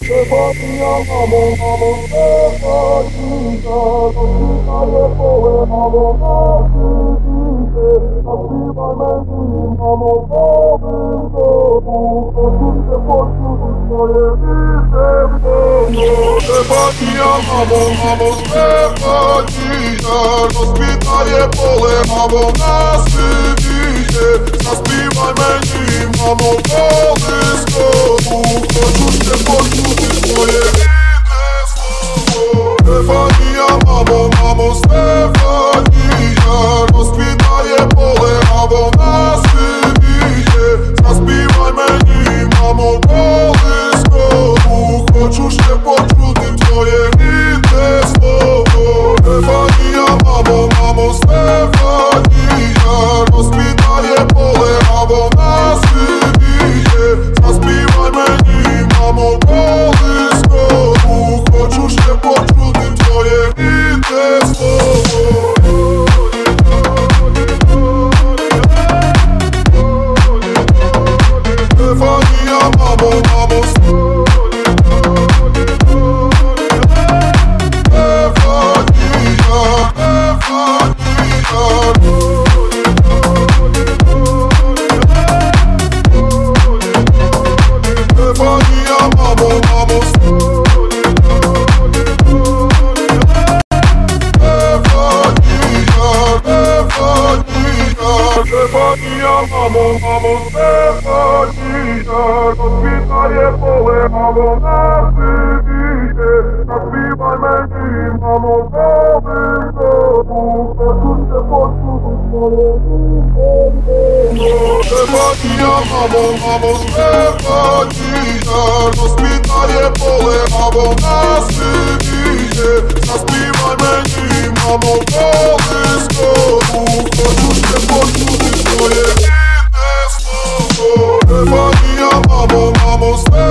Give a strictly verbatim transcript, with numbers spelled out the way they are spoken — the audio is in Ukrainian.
Стефанія, мамо, мамо, Стефанія, розквітає поле, мамо, на світі, наспівай мені, мамо, новим дому, почуйте, почуйте своє вітемно. Стефанія, мамо, мамо, Стефанія, розквітає поле, мамо, на світі, наспівай мені, мамо, колискову, почуйте, почуйте своє рідне слово. Стефанія, мамо, мамо, Стефанія, розквітає поле, мамо, на світі, заспівай мені, мамо, колискову, хочу ще почути твоє рідне слово. Стефанія, мамо, мамо, Стефанія, розквітає поле, мамо, на світі, заспівай мені, мамо, колискову, хочу ще почути твоє рідне слово. Стефанія, мамо, мамо, Стефанія, мамо, мамо, Стефанія, розквітає поле, мамо, на світі, заспівай мені, мамо, новим дому, почуйте, почуйте своє вітемно. Стефанія, мамо, мамо, Стефанія, розквітає поле, мамо, на світі, заспівай мені, мамо, колискову, почуйте, почуйте своє рідне слово. Стефанія, мамо, мамо, Стефанія.